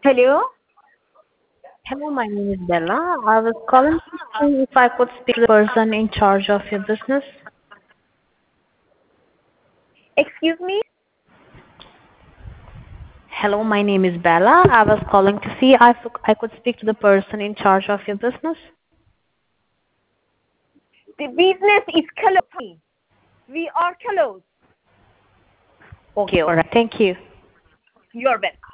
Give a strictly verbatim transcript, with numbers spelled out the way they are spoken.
Hello? Hello, my name is Bella. I was calling to see if I could speak to the person in charge of your business. Excuse me? Hello, my name is Bella. I was calling to see if I could speak to the person in charge of your business. The business is closed. We are closed. Okay, all right. Thank you. You're welcome.